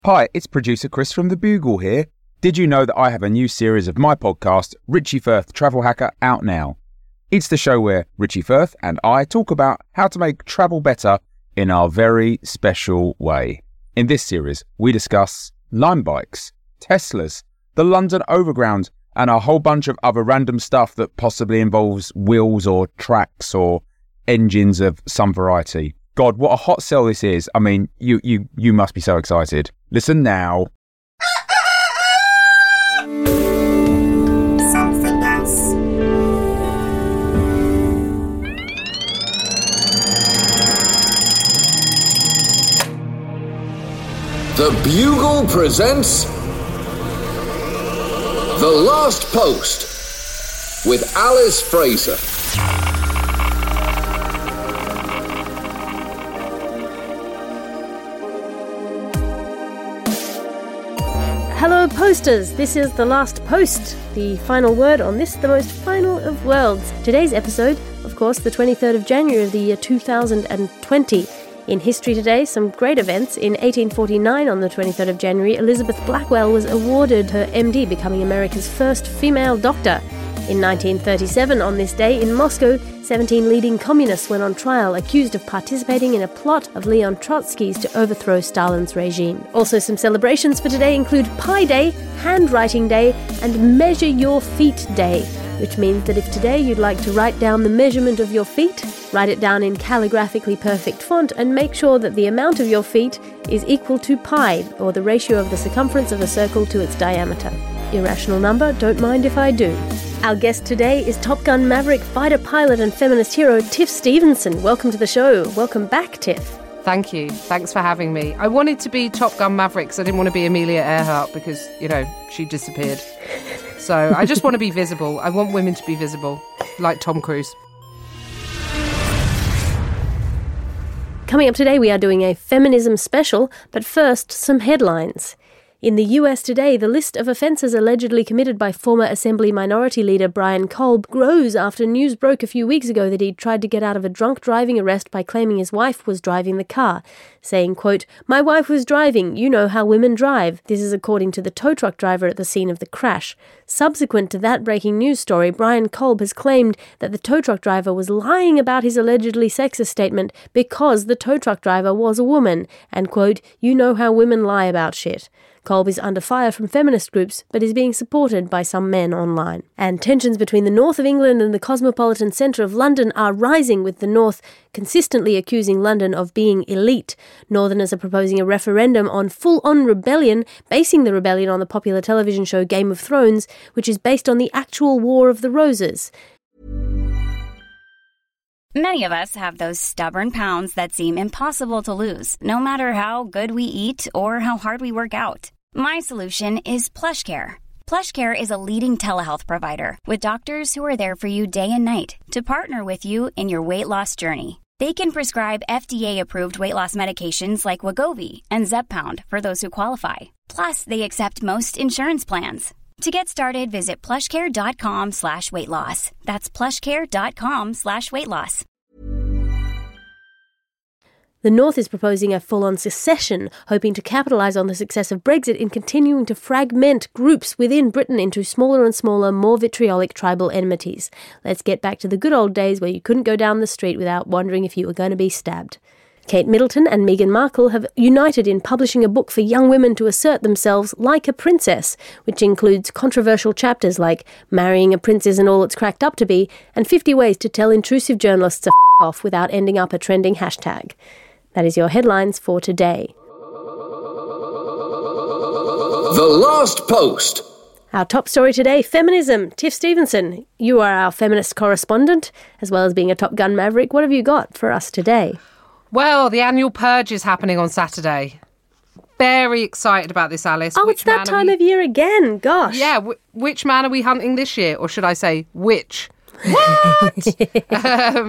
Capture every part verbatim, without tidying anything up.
Hi, it's producer Chris from The Bugle here. Did you know that I have a new series of my podcast, Richie Firth Travel Hacker, out now? It's the show where Richie Firth and I talk about how to make travel better in our very special way. In this series, we discuss Lime bikes, Teslas, the London Overground, and a whole bunch of other random stuff that possibly involves wheels or tracks or engines of some variety. God, what a hot sell this is. I mean, you you you must be so excited. Listen now. Something else. The Bugle presents The Last Post with Alice Fraser. Hello posters, this is The Last Post, the final word on this, the most final of worlds. Today's episode, of course, the twenty-third of January of the year two thousand twenty. In history today, some great events. In eighteen forty-nine, on the twenty-third of January, Elizabeth Blackwell was awarded her M D, becoming America's first female doctor. In nineteen thirty-seven, on this day, in Moscow, seventeen leading communists went on trial accused of participating in a plot of Leon Trotsky's to overthrow Stalin's regime. Also, some celebrations for today include Pi Day, Handwriting Day, and Measure Your Feet Day, which means that if today you'd like to write down the measurement of your feet, write it down in calligraphically perfect font and make sure that the amount of your feet is equal to pi, or the ratio of the circumference of a circle to its diameter. Irrational number, don't mind if I do. Our guest today is Top Gun Maverick fighter pilot and feminist hero Tiff Stevenson. Welcome to the show. Welcome back, Tiff. Thank you. Thanks for having me. I wanted to be Top Gun Maverick because I didn't want to be Amelia Earhart because, you know, she disappeared. So I just want to be visible. I want women to be visible, like Tom Cruise. Coming up today, we are doing a feminism special, but first, some headlines. In the U S today, the list of offences allegedly committed by former Assembly Minority Leader Brian Kolb grows after news broke a few weeks ago that he'd tried to get out of a drunk driving arrest by claiming his wife was driving the car, saying, quote, "My wife was driving, you know how women drive." This is according to the tow truck driver at the scene of the crash. Subsequent to that breaking news story, Brian Kolb has claimed that the tow truck driver was lying about his allegedly sexist statement because the tow truck driver was a woman, and, quote, "You know how women lie about shit." Kolb is under fire from feminist groups, but is being supported by some men online. And tensions between the north of England and the cosmopolitan centre of London are rising, with the north consistently accusing London of being elite. Northerners are proposing a referendum on full-on rebellion, basing the rebellion on the popular television show Game of Thrones, which is based on the actual War of the Roses. Many of us have those stubborn pounds that seem impossible to lose, no matter how good we eat or how hard we work out. My solution is PlushCare. PlushCare is a leading telehealth provider with doctors who are there for you day and night to partner with you in your weight loss journey. They can prescribe F D A-approved weight loss medications like Wegovy and Zepbound for those who qualify. Plus, they accept most insurance plans. To get started, visit plushcare.com slash weight loss. That's plushcare.com slash weight loss. The North is proposing a full-on secession, hoping to capitalise on the success of Brexit in continuing to fragment groups within Britain into smaller and smaller, more vitriolic tribal enmities. Let's get back to the good old days where you couldn't go down the street without wondering if you were going to be stabbed. Kate Middleton and Meghan Markle have united in publishing a book for young women to assert themselves like a princess, which includes controversial chapters like Marrying a Prince Isn't All It's Cracked Up to Be and fifty ways to tell intrusive journalists to f*** off without ending up a trending hashtag. That is your headlines for today. The Last Post. Our top story today, feminism. Tiff Stevenson, you are our feminist correspondent, as well as being a Top Gun Maverick. What have you got for us today? Well, the annual purge is happening on Saturday. Very excited about this, Alice. Oh, which it's that time we... of year again. Gosh. Yeah, w- which man are we hunting this year? Or should I say, which? What? um,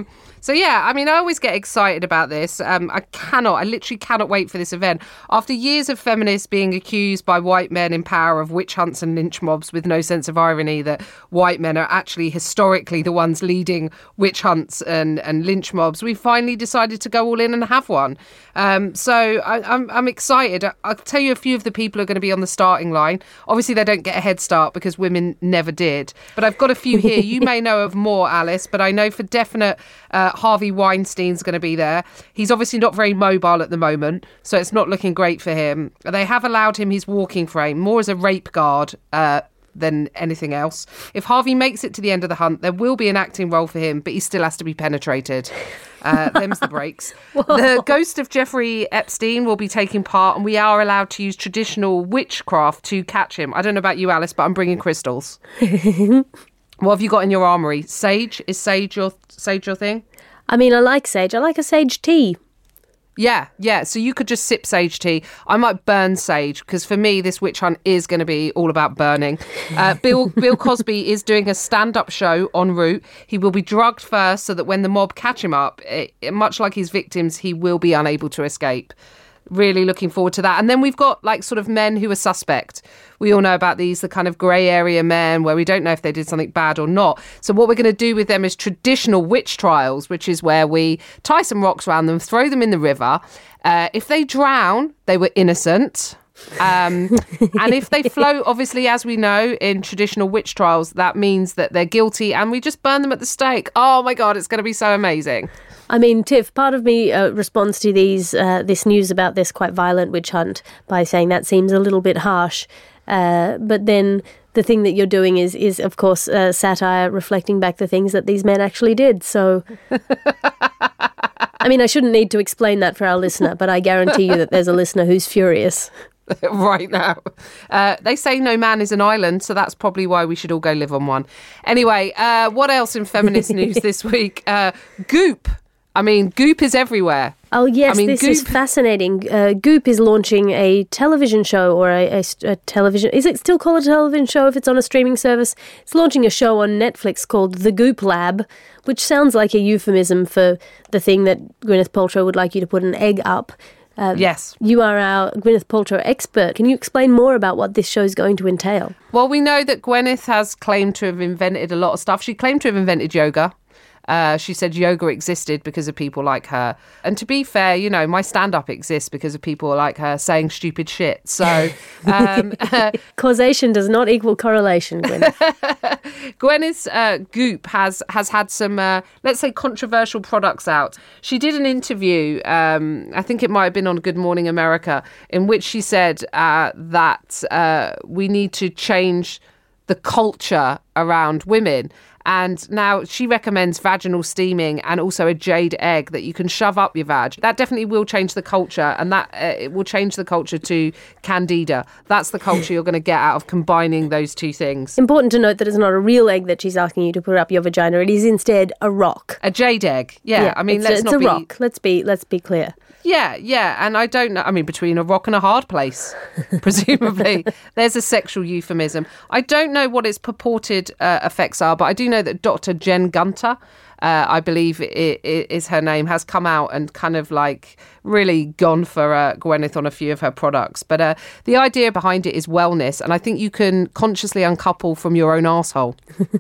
So, yeah, I mean, I always get excited about this. Um, I cannot, I literally cannot wait for this event. After years of feminists being accused by white men in power of witch hunts and lynch mobs with no sense of irony that white men are actually historically the ones leading witch hunts and, and lynch mobs, we finally decided to go all in and have one. Um, so I, I'm, I'm excited. I'll tell you a few of the people who are going to be on the starting line. Obviously, they don't get a head start because women never did. But I've got a few here. You may know of more, Alice, but I know for definite uh, Harvey Weinstein's going to be there. He's obviously not very mobile at the moment, so it's not looking great for him. They have allowed him his walking frame, more as a rape guard uh, than anything else. If Harvey makes it to the end of the hunt, there will be an acting role for him, but he still has to be penetrated. Uh, them's the breaks. The ghost of Jeffrey Epstein will be taking part, and we are allowed to use traditional witchcraft to catch him. I don't know about you, Alice, but I'm bringing crystals. What have you got in your armoury? Sage? Is sage your sage your thing? I mean, I like sage. I like a sage tea. Yeah, yeah. So you could just sip sage tea. I might burn sage because for me, this witch hunt is going to be all about burning. Uh, Bill Bill Cosby is doing a stand-up show en route. He will be drugged first so that when the mob catch him up, it, much like his victims, he will be unable to escape. Really looking forward to that. And then we've got like sort of men who are suspect. We all know about these, the kind of grey area men where we don't know if they did something bad or not. So what we're going to do with them is traditional witch trials, which is where we tie some rocks around them, throw them in the river. Uh, if they drown, they were innocent. Um, and if they float, obviously, as we know, in traditional witch trials, that means that they're guilty and we just burn them at the stake. Oh, my God, it's going to be so amazing. I mean, Tiff, part of me uh, responds to these uh, this news about this quite violent witch hunt by saying that seems a little bit harsh. Uh, but then the thing that you're doing is, is of course, uh, satire reflecting back the things that these men actually did. So, I mean, I shouldn't need to explain that for our listener, but I guarantee you that there's a listener who's furious. Right now. Uh, they say no man is an island, so that's probably why we should all go live on one. Anyway, uh, what else in feminist news this week? Uh, Goop. I mean, Goop is everywhere. Oh, yes, I mean, this Goop... is fascinating. Uh, Goop is launching a television show or a, a, a television... Is it still called a television show if it's on a streaming service? It's launching a show on Netflix called The Goop Lab, which sounds like a euphemism for the thing that Gwyneth Paltrow would like you to put an egg up. Uh, yes. You are our Gwyneth Paltrow expert. Can you explain more about what this show is going to entail? Well, we know that Gwyneth has claimed to have invented a lot of stuff. She claimed to have invented yoga. Uh, she said yoga existed because of people like her. And to be fair, you know, my stand-up exists because of people like her saying stupid shit. So um, causation does not equal correlation, Gwyneth. Gwyneth's uh, Goop has, has had some, uh, let's say, controversial products out. She did an interview, um, I think it might have been on Good Morning America, in which she said uh, that uh, we need to change the culture around women. And now she recommends vaginal steaming and also a jade egg that you can shove up your vag. That definitely will change the culture, and that uh, it will change the culture to Candida. That's the culture you're going to get out of combining those two things. Important to note that it's not a real egg that she's asking you to put up your vagina. It is instead a rock. A jade egg. Yeah, yeah I mean, it's, let's it's not a be... rock. Let's be let's be clear. Yeah, yeah, and I don't know, I mean, between a rock and a hard place, presumably. There's a sexual euphemism. I don't know what its purported uh, effects are, but I do know that Doctor Jen Gunter, uh, I believe it, it is her name, has come out and kind of like really gone for uh, Gwyneth on a few of her products. But uh, the idea behind it is wellness, and I think you can consciously uncouple from your own arsehole.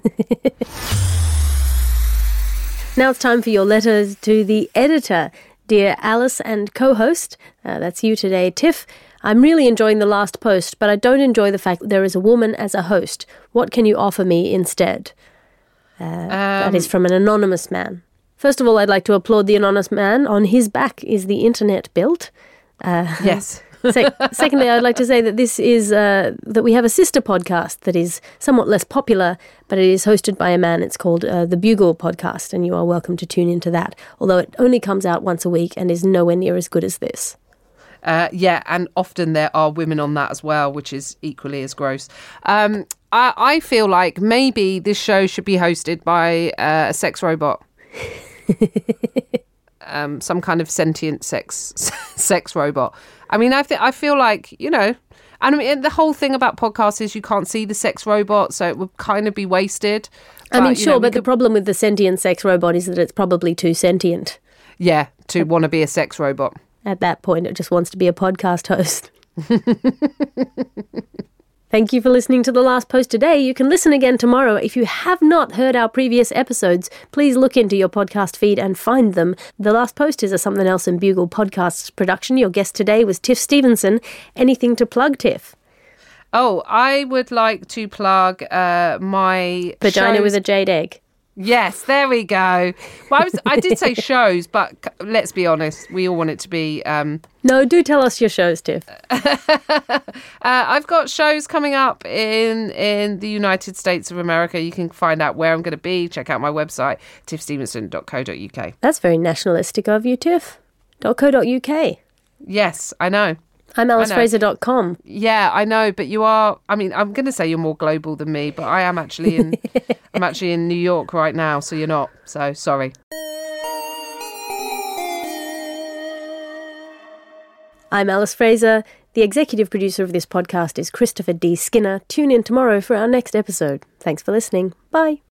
Now it's time for your letters to the editor. Dear Alice and co-host, uh, that's you today, Tiff. I'm really enjoying the last post, but I don't enjoy the fact that there is a woman as a host. What can you offer me instead? Uh, um, that is from an anonymous man. First of all, I'd like to applaud the anonymous man. On his back is the internet built. Uh, yes. Se- secondly, I'd like to say that this is uh, that we have a sister podcast that is somewhat less popular, but it is hosted by a man. It's called uh, The Bugle Podcast, and you are welcome to tune into that, although it only comes out once a week and is nowhere near as good as this. Uh, yeah, and often there are women on that as well, which is equally as gross. Um, I, I feel like maybe this show should be hosted by uh, a sex robot. Um, some kind of sentient sex sex robot. I mean, I, th- I feel like, you know, and I mean, the whole thing about podcasts is you can't see the sex robot, so it would kind of be wasted. I mean, you sure, know, we but the could- problem with the sentient sex robot is that it's probably too sentient. Yeah, to want to be a sex robot. At that point, it just wants to be a podcast host. Thank you for listening to The Last Post today. You can listen again tomorrow. If you have not heard our previous episodes, please look into your podcast feed and find them. The Last Post is a Something Else and Bugle podcasts production. Your guest today was Tiff Stevenson. Anything to plug, Tiff? Oh, I would like to plug uh, my Vagina shows. with a jade egg. Yes, there we go. Well, I, was, I did say shows, but c- let's be honest, we all want it to be... Um, No, do tell us your shows, Tiff. uh, I've got shows coming up in, in the United States of America. You can find out where I'm going to be. Check out my website, tiff stevenson dot co dot uk. That's very nationalistic of you, Tiff. .co.uk. Yes, I know. I'm alice know. fraser dot com. Yeah, I know, but you are. I mean, I'm going to say you're more global than me, but I am actually in. I'm actually in New York right now, so you're not. So sorry. I'm Alice Fraser. The executive producer of this podcast is Christopher D. Skinner. Tune in tomorrow for our next episode. Thanks for listening. Bye.